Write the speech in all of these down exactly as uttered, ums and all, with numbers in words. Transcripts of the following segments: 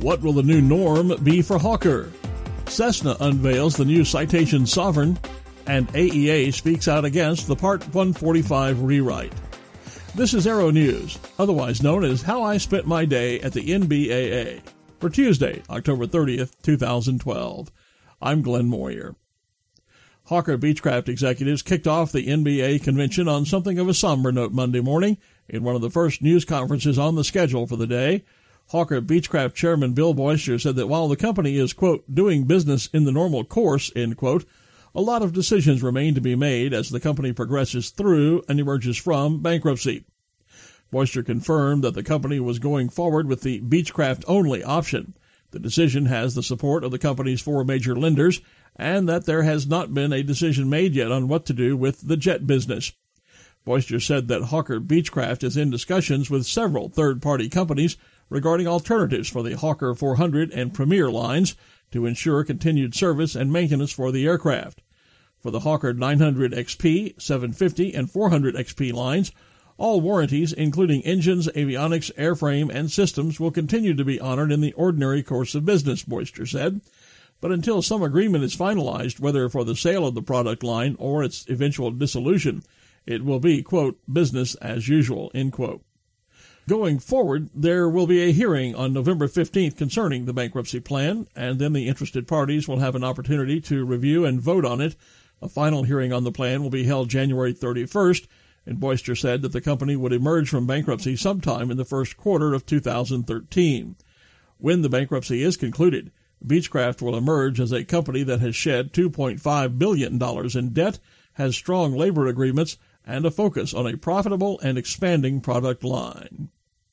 What will the new norm be for Hawker? Cessna unveils the new Citation Sovereign, and A E A speaks out against the Part one forty-five rewrite. This is Aero News, otherwise known as How I Spent My Day at the N B A A, for Tuesday, October thirtieth, two thousand twelve. I'm Glenn Moyer. Hawker Beechcraft executives kicked off the N B A convention on something of a somber note Monday morning in one of the first news conferences on the schedule for the day. Hawker Beechcraft Chairman Bill Boyster said that while the company is, quote, doing business in the normal course, end quote, a lot of decisions remain to be made as the company progresses through and emerges from bankruptcy. Boyster confirmed that the company was going forward with the Beechcraft-only option. The decision has the support of the company's four major lenders, and that there has not been a decision made yet on what to do with the jet business. Boyster said that Hawker Beechcraft is in discussions with several third-party companies regarding alternatives for the Hawker four hundred and Premier lines to ensure continued service and maintenance for the aircraft. For the Hawker nine hundred X P, seven fifty, and four hundred X P lines, all warranties, including engines, avionics, airframe, and systems, will continue to be honored in the ordinary course of business, Boyster said. But until some agreement is finalized, whether for the sale of the product line or its eventual dissolution, it will be, quote, business as usual, end quote. Going forward, there will be a hearing on November fifteenth concerning the bankruptcy plan, and then the interested parties will have an opportunity to review and vote on it. A final hearing on the plan will be held January thirty-first, and Boyster said that the company would emerge from bankruptcy sometime in the first quarter of two thousand thirteen. When the bankruptcy is concluded, Beechcraft will emerge as a company that has shed two point five billion dollars in debt, has strong labor agreements, and a focus on a profitable and expanding product line.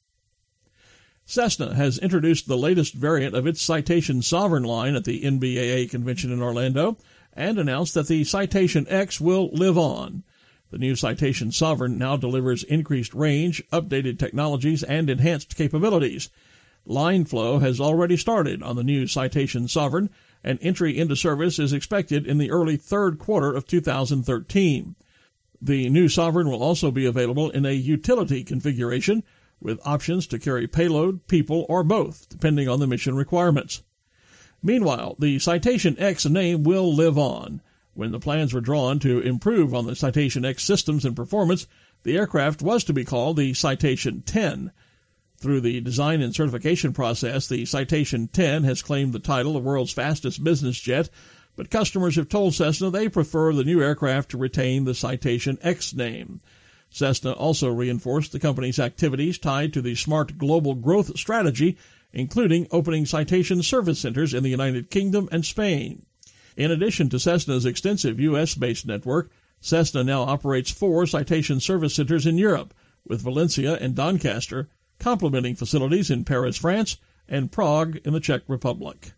Cessna has introduced the latest variant of its Citation Sovereign line at the N B A A convention in Orlando and announced that the Citation X will live on. The new Citation Sovereign now delivers increased range, updated technologies, and enhanced capabilities. Line flow has already started on the new Citation Sovereign, and entry into service is expected in the early third quarter of two thousand thirteen. The new Sovereign will also be available in a utility configuration, with options to carry payload, people, or both, depending on the mission requirements. Meanwhile, the Citation X name will live on. When the plans were drawn to improve on the Citation X systems and performance, the aircraft was to be called the Citation ten. Through the design and certification process, the Citation ten has claimed the title of world's fastest business jet, but customers have told Cessna they prefer the new aircraft to retain the Citation X name. Cessna also reinforced the company's activities tied to the Smart Global Growth Strategy, including opening Citation service centers in the United Kingdom and Spain. In addition to Cessna's extensive U S-based network, Cessna now operates four Citation service centers in Europe, with Valencia and Doncaster, complementing facilities in Paris, France, and Prague in the Czech Republic.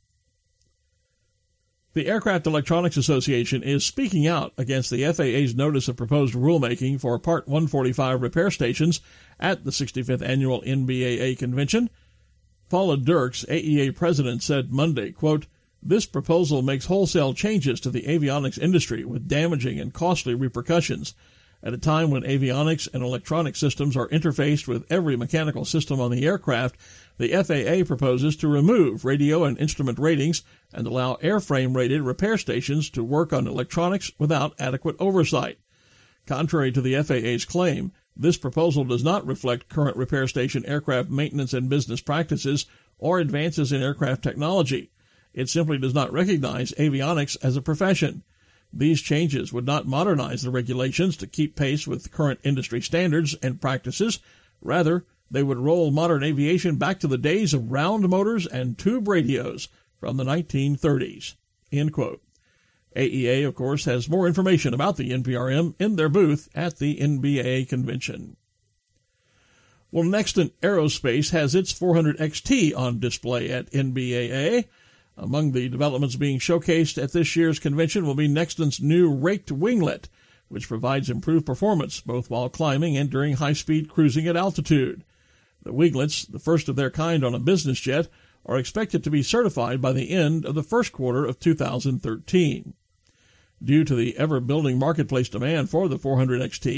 The Aircraft Electronics Association is speaking out against the F A A's notice of proposed rulemaking for Part one forty-five repair stations at the sixty-fifth Annual N B A A Convention. Paula Dirks, A E A president, said Monday, quote, "This proposal makes wholesale changes to the avionics industry with damaging and costly repercussions. At a time when avionics and electronic systems are interfaced with every mechanical system on the aircraft, the F A A proposes to remove radio and instrument ratings and allow airframe-rated repair stations to work on electronics without adequate oversight. Contrary to the F A A's claim, this proposal does not reflect current repair station aircraft maintenance and business practices or advances in aircraft technology. It simply does not recognize avionics as a profession. These changes would not modernize the regulations to keep pace with current industry standards and practices. Rather, they would roll modern aviation back to the days of round motors and tube radios from the nineteen thirties. End quote. A E A, of course, has more information about the N P R M in their booth at the N B A A convention. Well, Nexton Aerospace has its four hundred X T on display at N B A A. Among the developments being showcased at this year's convention will be Nexton's new raked winglet, which provides improved performance both while climbing and during high-speed cruising at altitude. The winglets, the first of their kind on a business jet, are expected to be certified by the end of the first quarter of two thousand thirteen. Due to the ever-building marketplace demand for the four hundred X T,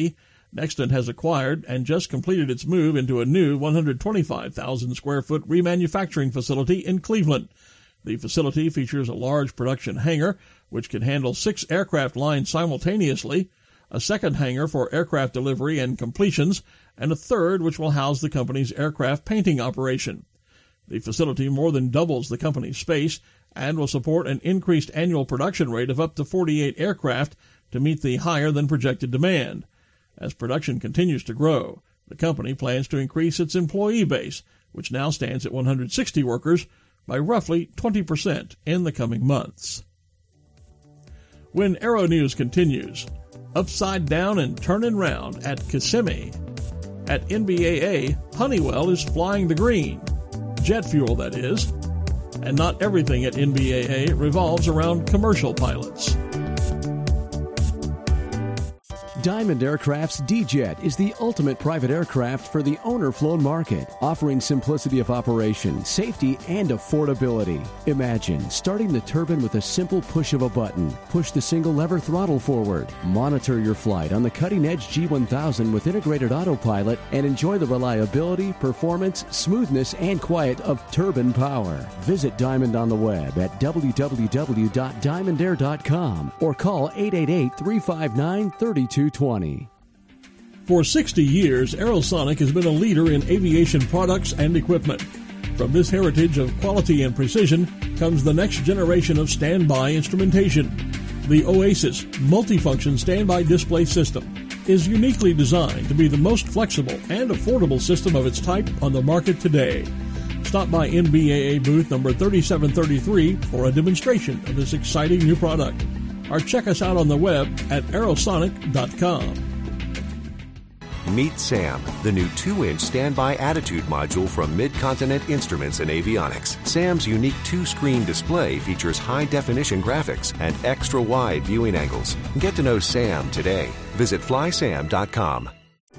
Nexstant has acquired and just completed its move into a new one hundred twenty-five thousand square foot remanufacturing facility in Cleveland. The facility features a large production hangar, which can handle six aircraft lines simultaneously, a second hangar for aircraft delivery and completions, and a third which will house the company's aircraft painting operation. The facility more than doubles the company's space and will support an increased annual production rate of up to forty-eight aircraft to meet the higher-than-projected demand. As production continues to grow, the company plans to increase its employee base, which now stands at one hundred sixty workers, by roughly twenty percent in the coming months. When Aero News continues, upside down and turning round at Kissimmee. At N B A A, Honeywell is flying the green. Jet fuel, that is. And not everything at N B A A revolves around commercial pilots. Diamond Aircraft's D-Jet is the ultimate private aircraft for the owner-flown market, offering simplicity of operation, safety, and affordability. Imagine starting the turbine with a simple push of a button. Push the single-lever throttle forward. Monitor your flight on the cutting-edge G one thousand with integrated autopilot and enjoy the reliability, performance, smoothness, and quiet of turbine power. Visit Diamond on the web at w w w dot diamond air dot com or call eight eight eight, three five nine, three two twenty. For sixty years, Aerosonic has been a leader in aviation products and equipment. From this heritage of quality and precision comes the next generation of standby instrumentation. The Oasis multifunction standby display system is uniquely designed to be the most flexible and affordable system of its type on the market today. Stop by N B A A booth number thirty-seven thirty-three for a demonstration of this exciting new product. Or check us out on the web at aerosonic dot com. Meet SAM, the new two-inch standby attitude module from Mid-Continent Instruments and Avionics. SAM's unique two-screen display features high-definition graphics and extra-wide viewing angles. Get to know SAM today. Visit fly sam dot com.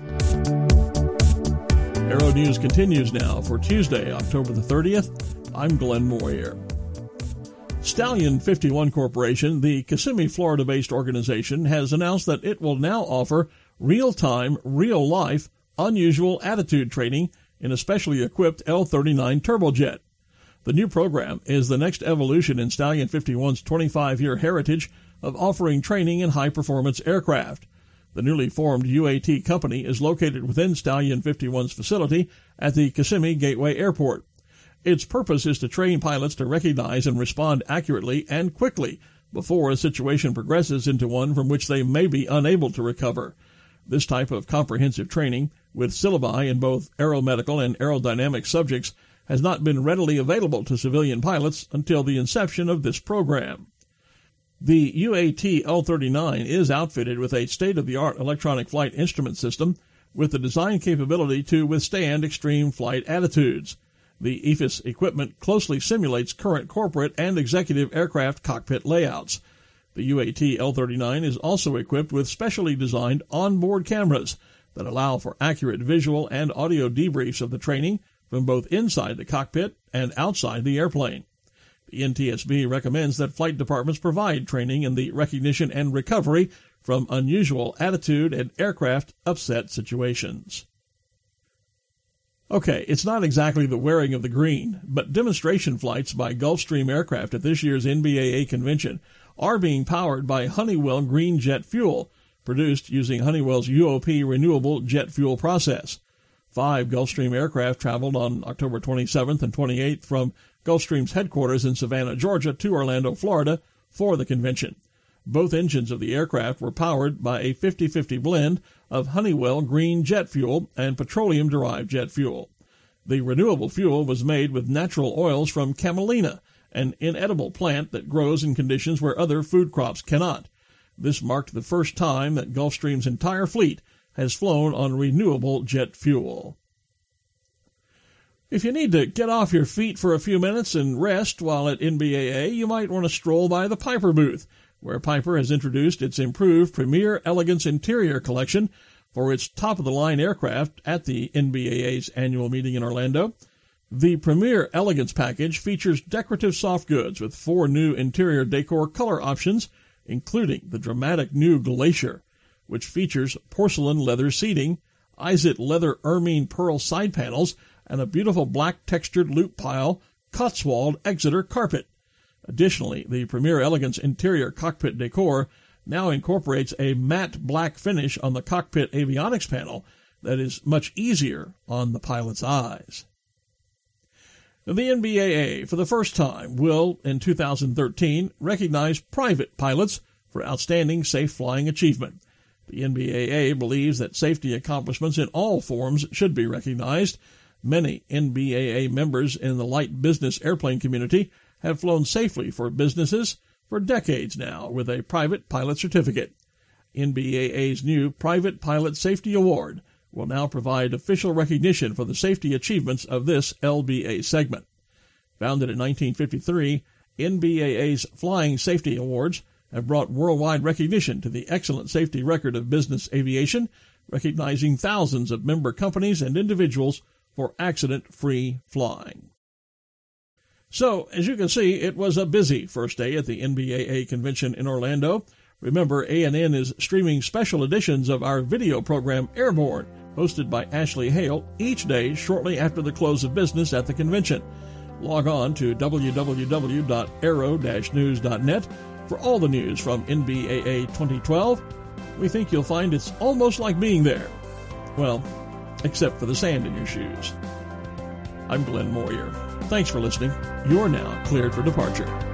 Aero News continues now for Tuesday, October the thirtieth. I'm Glenn Moyer. Stallion fifty-one Corporation, the Kissimmee, Florida-based organization, has announced that it will now offer real-time, real-life, unusual attitude training in a specially equipped L thirty-nine turbojet. The new program is the next evolution in Stallion fifty-one's twenty-five-year heritage of offering training in high-performance aircraft. The newly formed U A T company is located within Stallion fifty-one's facility at the Kissimmee Gateway Airport. Its purpose is to train pilots to recognize and respond accurately and quickly before a situation progresses into one from which they may be unable to recover. This type of comprehensive training, with syllabi in both aeromedical and aerodynamic subjects, has not been readily available to civilian pilots until the inception of this program. The U A T L thirty-nine is outfitted with a state-of-the-art electronic flight instrument system with the design capability to withstand extreme flight attitudes. The E F I S equipment closely simulates current corporate and executive aircraft cockpit layouts. The U A T L thirty-nine is also equipped with specially designed onboard cameras that allow for accurate visual and audio debriefs of the training from both inside the cockpit and outside the airplane. The N T S B recommends that flight departments provide training in the recognition and recovery from unusual attitude and aircraft upset situations. Okay, it's not exactly the wearing of the green, but demonstration flights by Gulfstream aircraft at this year's N B A A convention are being powered by Honeywell Green Jet Fuel, produced using Honeywell's U O P renewable jet fuel process. Five Gulfstream aircraft traveled on October twenty-seventh and twenty-eighth from Gulfstream's headquarters in Savannah, Georgia, to Orlando, Florida, for the convention. Both engines of the aircraft were powered by a fifty-fifty blend of Honeywell Green Jet Fuel and petroleum-derived jet fuel. The renewable fuel was made with natural oils from camelina, an inedible plant that grows in conditions where other food crops cannot. This marked the first time that Gulfstream's entire fleet has flown on renewable jet fuel. If you need to get off your feet for a few minutes and rest while at N B A A, you might want to stroll by the Piper booth, where Piper has introduced its improved Premier Elegance Interior Collection for its top-of-the-line aircraft at the N B A A's annual meeting in Orlando. The Premier Elegance package features decorative soft goods with four new interior decor color options, including the dramatic new Glacier. which features porcelain leather seating, Izit leather ermine pearl side panels, and a beautiful black textured loop pile Cotswold Exeter carpet. Additionally, the Premier Elegance interior cockpit decor now incorporates a matte black finish on the cockpit avionics panel that is much easier on the pilot's eyes. The N B A A, for the first time, will, in two thousand thirteen, recognize private pilots for outstanding safe flying achievement. The N B A A believes that safety accomplishments in all forms should be recognized. Many N B A A members in the light business airplane community have flown safely for businesses for decades now with a private pilot certificate. N B A A's new Private Pilot Safety Award will now provide official recognition for the safety achievements of this L B A segment. Founded in nineteen fifty-three, N B A A's Flying Safety Awards have brought worldwide recognition to the excellent safety record of business aviation, recognizing thousands of member companies and individuals for accident-free flying. So, as you can see, it was a busy first day at the N B A A convention in Orlando. Remember, A N N is streaming special editions of our video program Airborne, hosted by Ashley Hale, each day shortly after the close of business at the convention. Log on to w w w dot aero dash news dot net for all the news from N B A A twenty twelve. We think you'll find it's almost like being there. Well, except for the sand in your shoes. I'm Glenn Moyer. Thanks for listening. You're now cleared for departure.